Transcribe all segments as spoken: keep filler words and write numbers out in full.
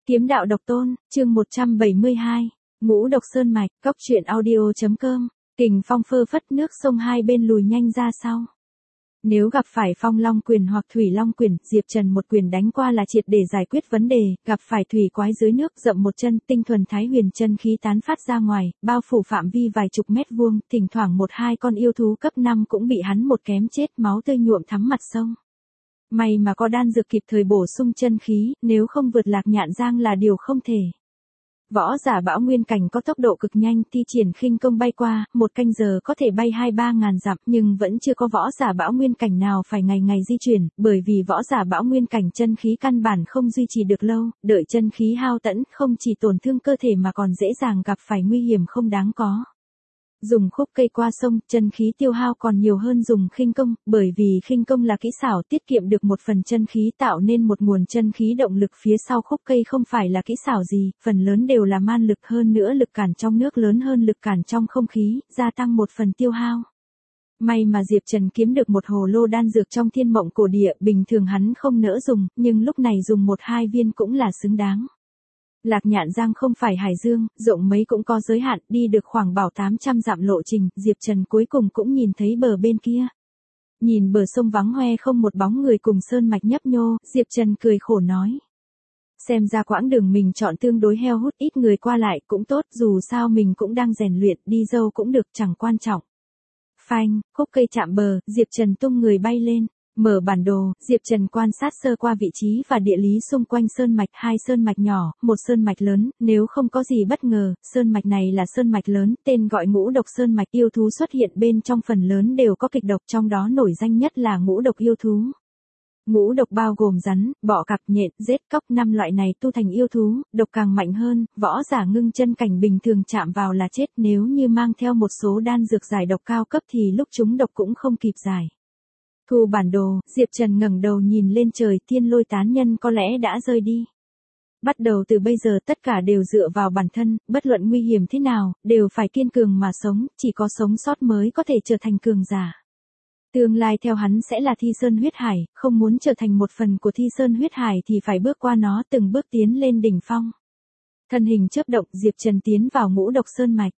Kiếm đạo độc tôn, chương một trăm bảy mươi hai, ngũ độc sơn mạch, cốc truyện audio.com, kình phong phơ phất nước sông hai bên lùi nhanh ra sau. Nếu gặp phải phong long quyền hoặc thủy long quyền, Diệp Trần một quyền đánh qua là triệt để giải quyết vấn đề, gặp phải thủy quái dưới nước dậm một chân, tinh thuần thái huyền chân khí tán phát ra ngoài, bao phủ phạm vi vài chục mét vuông, thỉnh thoảng một hai con yêu thú cấp năm cũng bị hắn một kém chết, máu tươi nhuộm thắm mặt sông. May mà có đan dược kịp thời bổ sung chân khí, nếu không vượt Lạc Nhạn Giang là điều không thể. Võ giả Bão Nguyên cảnh có tốc độ cực nhanh, thi triển khinh công bay qua, một canh giờ có thể bay hai ba ngàn dặm, nhưng vẫn chưa có võ giả Bão Nguyên cảnh nào phải ngày ngày di chuyển, bởi vì võ giả Bão Nguyên cảnh chân khí căn bản không duy trì được lâu, đợi chân khí hao tẫn, không chỉ tổn thương cơ thể mà còn dễ dàng gặp phải nguy hiểm không đáng có. Dùng khúc cây qua sông, chân khí tiêu hao còn nhiều hơn dùng khinh công, bởi vì khinh công là kỹ xảo tiết kiệm được một phần chân khí tạo nên một nguồn chân khí động lực phía sau khúc cây không phải là kỹ xảo gì, phần lớn đều là man lực, hơn nữa lực cản trong nước lớn hơn lực cản trong không khí, gia tăng một phần tiêu hao. May mà Diệp Trần kiếm được một hồ lô đan dược trong thiên mộng cổ địa, bình thường hắn không nỡ dùng, nhưng lúc này dùng một hai viên cũng là xứng đáng. Lạc Nhạn Giang không phải hải dương, rộng mấy cũng có giới hạn, đi được khoảng bảo tám trăm dặm lộ trình, Diệp Trần cuối cùng cũng nhìn thấy bờ bên kia. Nhìn bờ sông vắng hoe không một bóng người cùng sơn mạch nhấp nhô, Diệp Trần cười khổ nói. Xem ra quãng đường mình chọn tương đối heo hút, ít người qua lại cũng tốt, dù sao mình cũng đang rèn luyện, đi dâu cũng được, chẳng quan trọng. Phanh, khúc cây chạm bờ, Diệp Trần tung người bay lên. Mở bản đồ, Diệp Trần quan sát sơ qua vị trí và địa lý xung quanh sơn mạch, hai sơn mạch nhỏ, một sơn mạch lớn, nếu không có gì bất ngờ, sơn mạch này là sơn mạch lớn, tên gọi ngũ độc sơn mạch, yêu thú xuất hiện bên trong phần lớn đều có kịch độc, trong đó nổi danh nhất là ngũ độc yêu thú. Ngũ độc bao gồm rắn, bọ cạp, nhện, rết, cóc, năm loại này tu thành yêu thú, độc càng mạnh hơn, võ giả ngưng chân cảnh bình thường chạm vào là chết, nếu như mang theo một số đan dược giải độc cao cấp thì lúc chúng độc cũng không kịp giải. Thu bản đồ, Diệp Trần ngẩng đầu nhìn lên trời, thiên lôi tán nhân có lẽ đã rơi đi. Bắt đầu từ bây giờ tất cả đều dựa vào bản thân, bất luận nguy hiểm thế nào, đều phải kiên cường mà sống, chỉ có sống sót mới có thể trở thành cường giả. Tương lai theo hắn sẽ là Thi Sơn huyết hải, không muốn trở thành một phần của Thi Sơn huyết hải thì phải bước qua nó, từng bước tiến lên đỉnh phong. Thân hình chớp động, Diệp Trần tiến vào ngũ độc sơn mạch.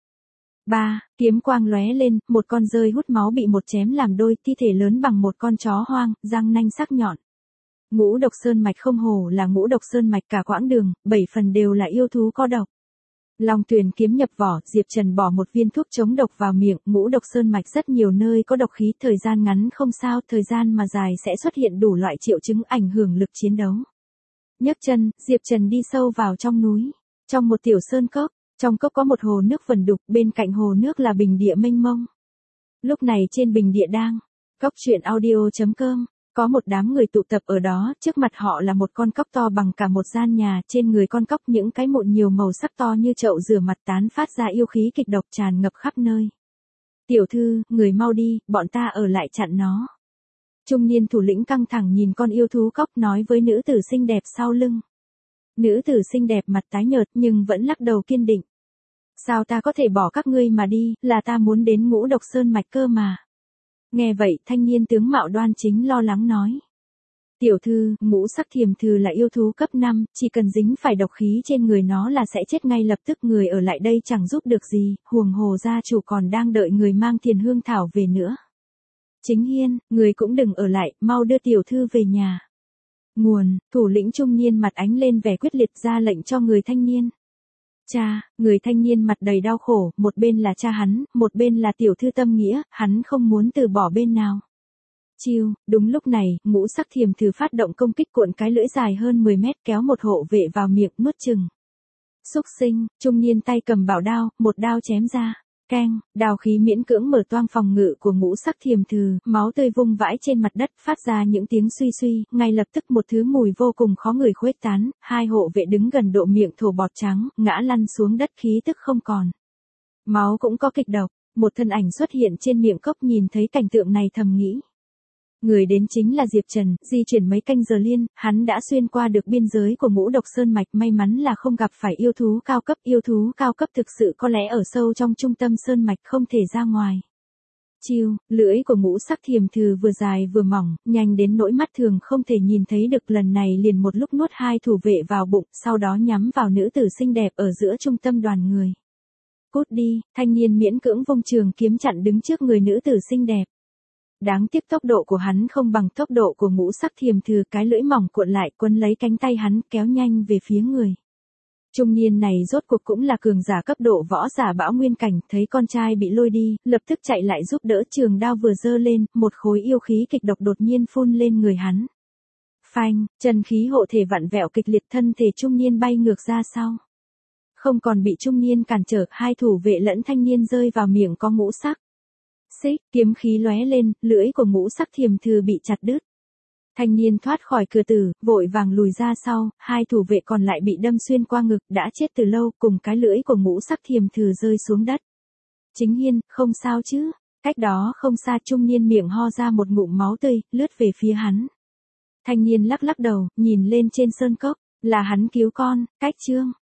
Ba, kiếm quang lóe lên, một con rơi hút máu bị một chém làm đôi, thi thể lớn bằng một con chó hoang, răng nanh sắc nhọn. Ngũ độc sơn mạch không hổ là ngũ độc sơn mạch, cả quãng đường, bảy phần đều là yêu thú có độc. Long Tuyền kiếm nhập vỏ, Diệp Trần bỏ một viên thuốc chống độc vào miệng, ngũ độc sơn mạch rất nhiều nơi có độc khí, thời gian ngắn không sao, thời gian mà dài sẽ xuất hiện đủ loại triệu chứng ảnh hưởng lực chiến đấu. Nhấc chân, Diệp Trần đi sâu vào trong núi, trong một tiểu sơn cốc. Trong cốc có một hồ nước vần đục, bên cạnh hồ nước là bình địa mênh mông. Lúc này trên bình địa đang, cốc truyện audio.com, có một đám người tụ tập ở đó, trước mặt họ là một con cóc to bằng cả một gian nhà, trên người con cóc những cái mụn nhiều màu sắc to như chậu rửa mặt tán phát ra yêu khí kịch độc tràn ngập khắp nơi. Tiểu thư, người mau đi, bọn ta ở lại chặn nó. Trung niên thủ lĩnh căng thẳng nhìn con yêu thú cóc nói với nữ tử xinh đẹp sau lưng. Nữ tử xinh đẹp mặt tái nhợt nhưng vẫn lắc đầu kiên định. Sao ta có thể bỏ các ngươi mà đi, là ta muốn đến ngũ độc sơn mạch cơ mà. Nghe vậy, thanh niên tướng mạo đoan chính lo lắng nói. Tiểu thư, ngũ sắc thiềm thừ là yêu thú cấp năm, chỉ cần dính phải độc khí trên người nó là sẽ chết ngay lập tức, người ở lại đây chẳng giúp được gì, huống hồ gia chủ còn đang đợi người mang Thiền Hương Thảo về nữa. Chính Hiên, người cũng đừng ở lại, mau đưa tiểu thư về nhà. Nguồn, thủ lĩnh trung niên mặt ánh lên vẻ quyết liệt ra lệnh cho người thanh niên. Cha, người thanh niên mặt đầy đau khổ, một bên là cha hắn, một bên là tiểu thư Tâm Nghĩa, hắn không muốn từ bỏ bên nào. Chiêu, đúng lúc này, ngũ sắc thiềm thừ phát động công kích, cuộn cái lưỡi dài hơn mười mét kéo một hộ vệ vào miệng nuốt chừng. Xúc sinh, trung niên tay cầm bảo đao, một đao chém ra. Keng, đao khí miễn cưỡng mở toang phòng ngự của ngũ sắc thiềm thừ, máu tươi vung vãi trên mặt đất, phát ra những tiếng suy suy, ngay lập tức một thứ mùi vô cùng khó ngửi khuếch tán, hai hộ vệ đứng gần độ miệng thổ bọt trắng, ngã lăn xuống đất khí tức không còn. Máu cũng có kịch độc, một thân ảnh xuất hiện trên miệng cốc nhìn thấy cảnh tượng này thầm nghĩ. Người đến chính là Diệp Trần, di chuyển mấy canh giờ liên, hắn đã xuyên qua được biên giới của ngũ độc sơn mạch, may mắn là không gặp phải yêu thú cao cấp, yêu thú cao cấp thực sự có lẽ ở sâu trong trung tâm sơn mạch không thể ra ngoài. Chiêu, lưỡi của ngũ sắc thiềm thừ vừa dài vừa mỏng, nhanh đến nỗi mắt thường không thể nhìn thấy được, lần này liền một lúc nuốt hai thủ vệ vào bụng, sau đó nhắm vào nữ tử xinh đẹp ở giữa trung tâm đoàn người. Cút đi, thanh niên miễn cưỡng vung trường kiếm chặn đứng trước người nữ tử xinh đẹp. Đáng tiếc tốc độ của hắn không bằng tốc độ của ngũ sắc thiềm thừ, cái lưỡi mỏng cuộn lại quấn lấy cánh tay hắn kéo nhanh về phía người. Trung niên này rốt cuộc cũng là cường giả cấp độ võ giả bão nguyên cảnh, thấy con trai bị lôi đi, lập tức chạy lại giúp đỡ, trường đao vừa giơ lên, một khối yêu khí kịch độc đột nhiên phun lên người hắn. Phanh, chân khí hộ thể vặn vẹo kịch liệt, thân thể trung niên bay ngược ra sau. Không còn bị trung niên cản trở, hai thủ vệ lẫn thanh niên rơi vào miệng có ngũ sắc. Xích, kiếm khí lóe lên, lưỡi của ngũ sắc thiềm thừ bị chặt đứt. Thanh niên thoát khỏi cửa tử, vội vàng lùi ra sau, hai thủ vệ còn lại bị đâm xuyên qua ngực, đã chết từ lâu, cùng cái lưỡi của ngũ sắc thiềm thừ rơi xuống đất. Chính Hiên, không sao chứ? Cách đó không xa, trung niên miệng ho ra một ngụm máu tươi, lướt về phía hắn. Thanh niên lắc lắc đầu, nhìn lên trên sơn cốc, là hắn cứu con, cách Trương.